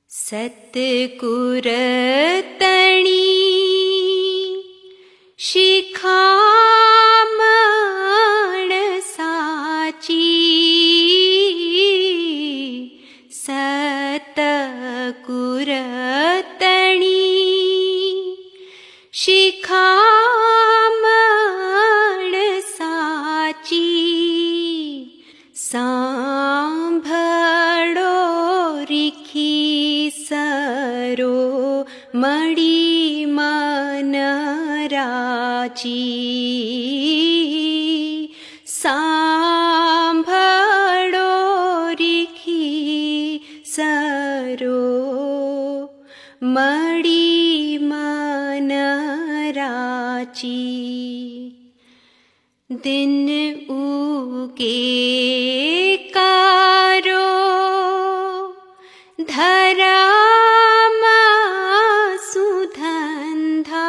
सतगुर तणी शिखामण साची, सतगुर तणी शिखामण साची, सांभळो रिखी सरो मड़ी मन राची, सांभळो रिखी सरो मड़ी मन राची। दिन उगे कारो धराम सुधंधा,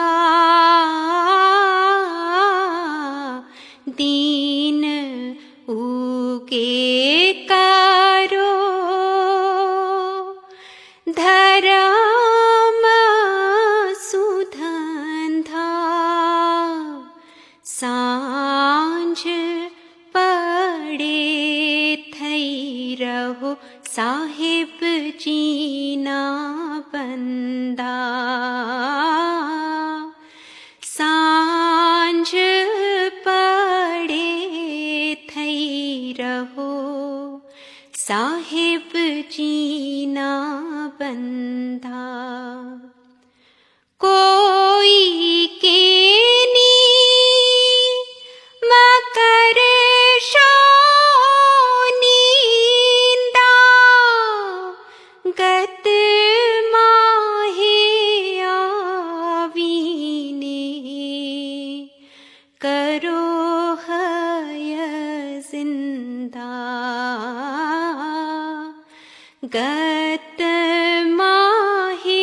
दीन उगे कारो धराम सुधंधा, सांझ पड़े थई रहो साहिब जीना बंदा, सांझ पड़े थई रहो साहिब जीना बंदा। कोई के नी मकर शोनींदा, गत माहे आवीने करो हय जिंदा, गत माहे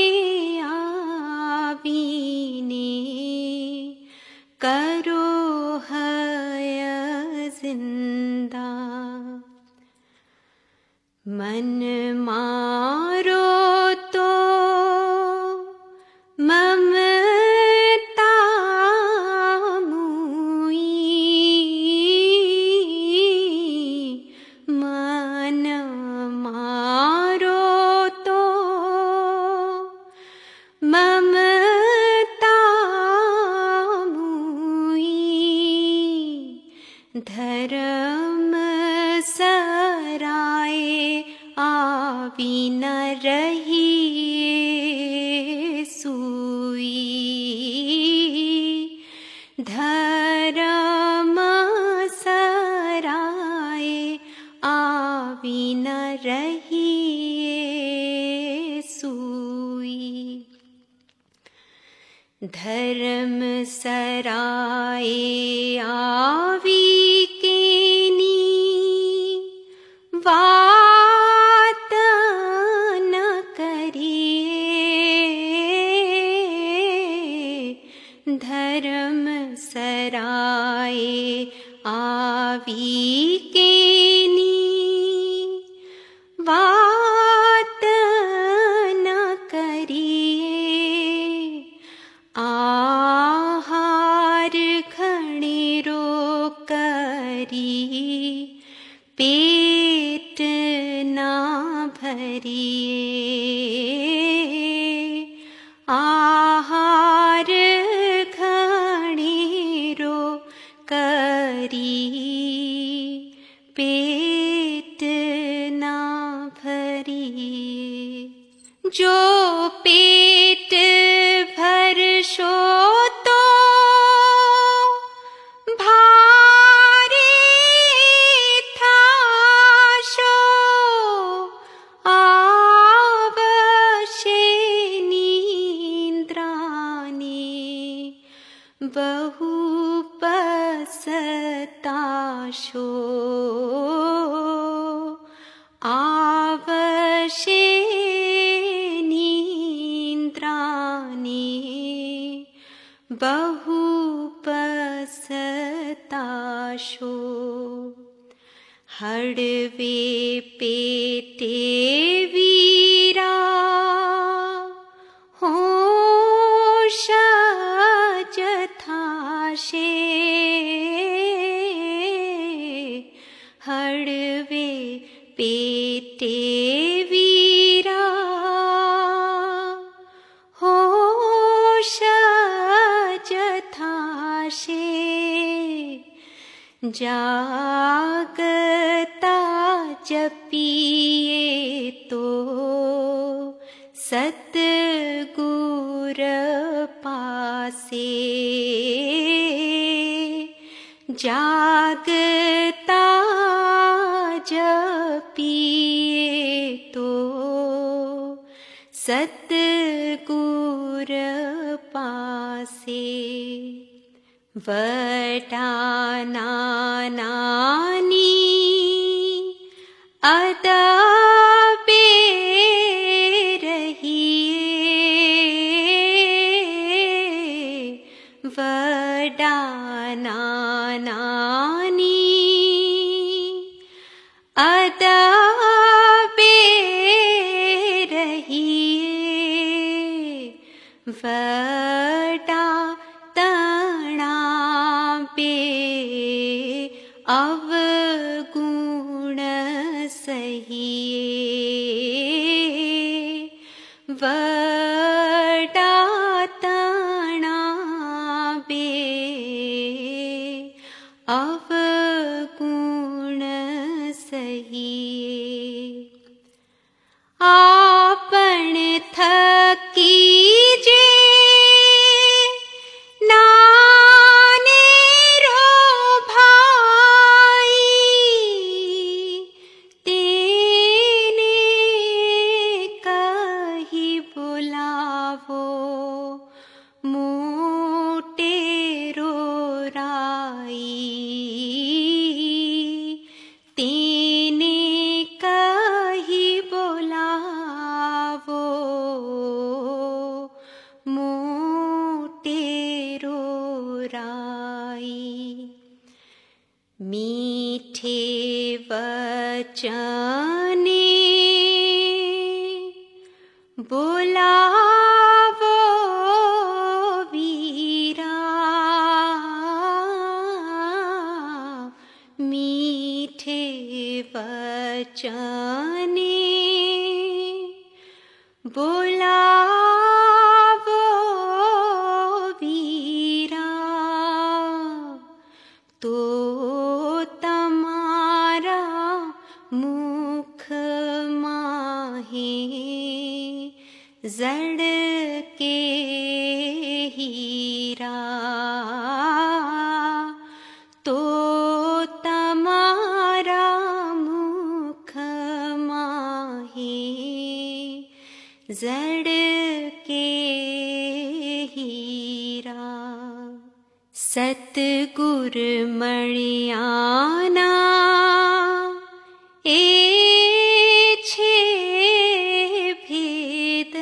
आवीने करो हय जिंदा। मन मारो तो ममता मुई, मन मारो तो ममता मुई, धर्म सराय आवी न रही सुई, धर्म सराय आवी न रही सुई, धर्म सराय आवी केनी बात न करिए, धर्म सराय आवी केनी बात न करिए, आहार घणेरो करी पेट ना भरिए, आहार घणेरो करी पेट ना भरिए, जो पेट भरशो तो भारी थाशो, आवशे नींद्रानी बहु पसताशो, आवशे बहु पसताशो, हड़वे पेटे वीरा वीरा होश जथाशे जागता जपिए तो सतगुर पासे जागता जपिए तो सतगुर पासे वटाना नानी अदाबे रहिए वडाना नानी अदाबे रहिए वडा तणा पे अवगुण सहिए वडा तणा पे अवगुण सहिए आपण थकी जे मीठे वचने बोलावो वीरा मीठे वचने बोलावो वीरा तो तमारा मुख माहे जड़ के हीरा तो तमारा मुख माहे जड़ के हीरा सतगुर मणियाना ए छे भेद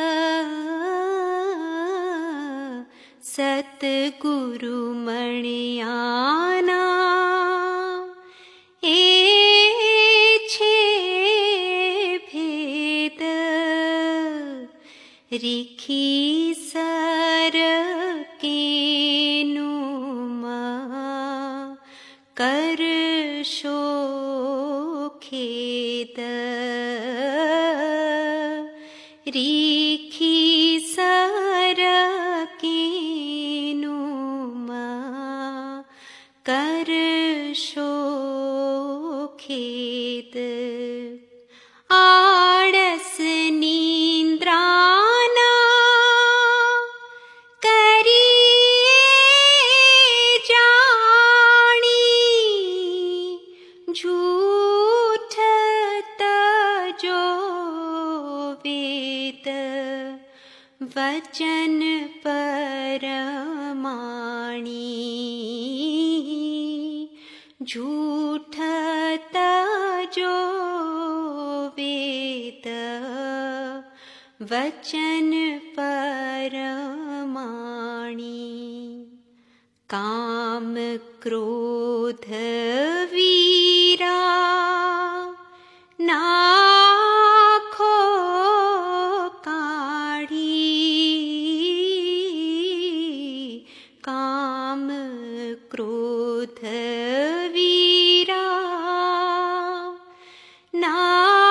सतगुरु मणियाना ए छे भेद रिखी सर केनु करशो खेद रिखी सर केनु करशो खेद आड़स नींद्राना झूठ तजो वेद वचन परमाणी झूठ तजो वेद वचन परमाणी काम क्रोध वीरा नाखो काढ़ी काम क्रोध वीरा ना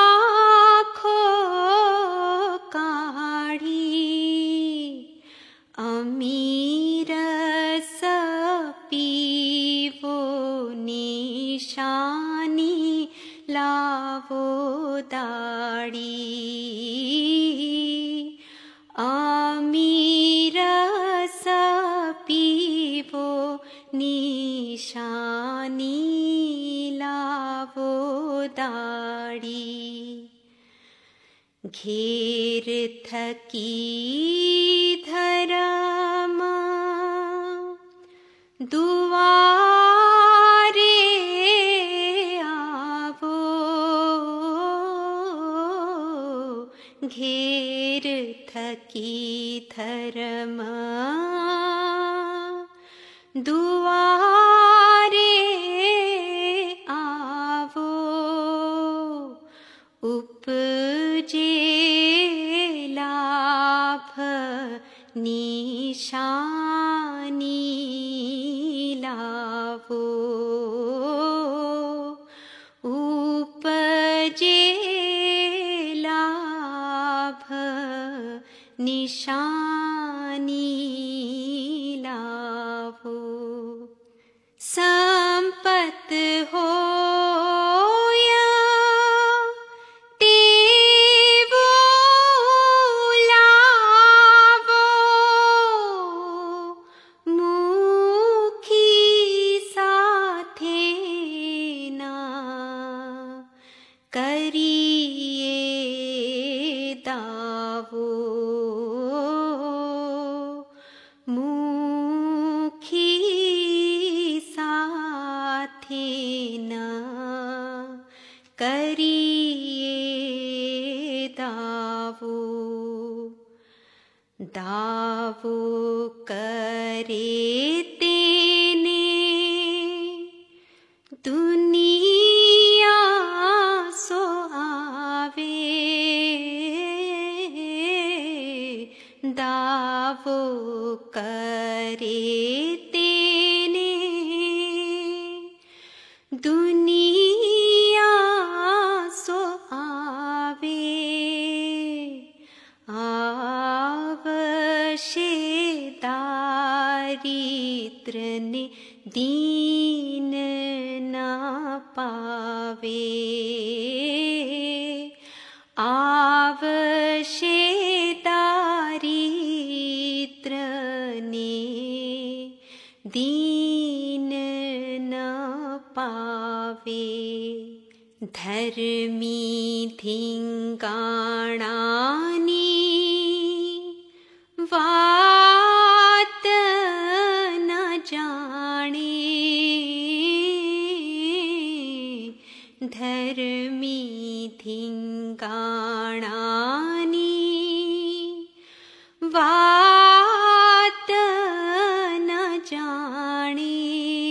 आमीरस पीवो निशानी लावो दाड़ी घेर थकी धरमा दुआरे आवो घेर थकी धरमा दुआरे आवो उपजे लाभ निशानी लावो उपजे लाभ निशानी लावो संपत हो दावो करे तेने दुनिया सो आवे दावो करे तेने दुनिया सो आवे दारिद्र ने दीन ना पावे आवशे दारिद्र ने दीन न पावे धर्मी धिंगाणानी वात न जाने धर्मी धिंगाणानी वात न जाने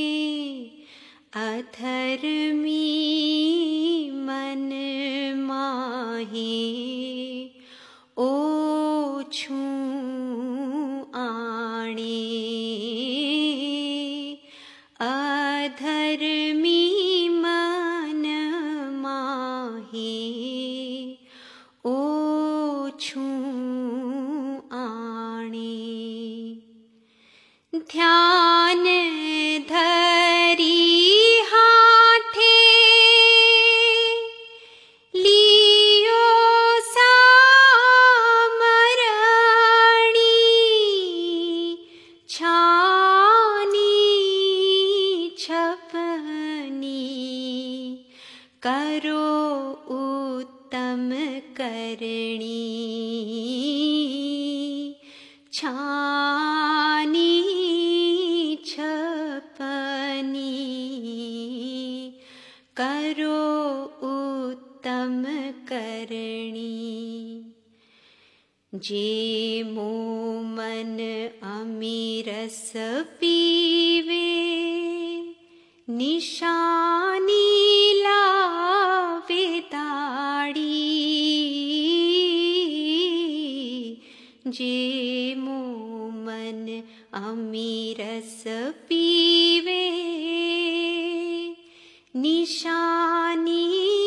अधर्मी मन माहे ओछू आणे अधर्मी मन माहे ओछू आणे ध्यान धरी हाथे लियो सामरणी छानी छपनी करो उत्तम करणी छानी छपनी करो उत्तम करणी जे मो मन अमीरस पीवे निशानी लावे दाड़ी जे मो मन अमीरस पीवे निशानी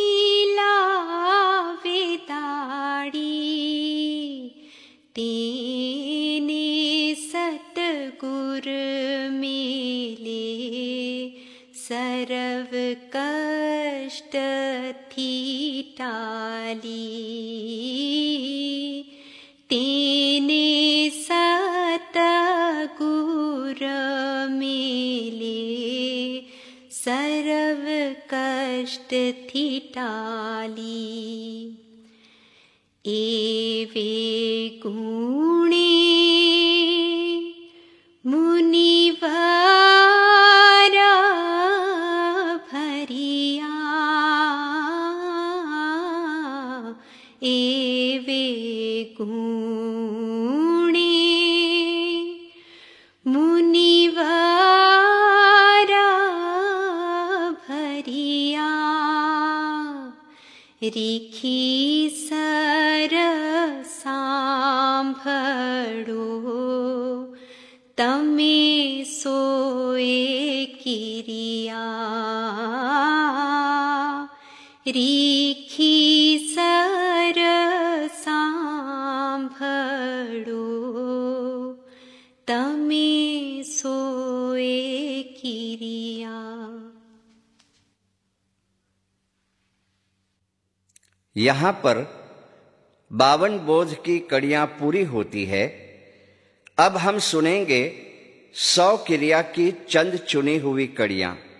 लावे दाड़ी तेने सतगुर मिले सरव कष्ट थी टाले तेने सतगुर मिले सर्व कष्ट थी टाली। एवे गुणे मुनिवारा भरिया, एवे गुणे मुनिवारा भरिया। रिखी सर सांभळो तमे सोए किरिया। रिखी सर सांभळो तमे सोए किरिया। यहाँ पर 52 बोध की कड़ियां पूरी होती है। अब हम सुनेंगे 100 क्रिया की चंद चुनी हुई कड़ियां।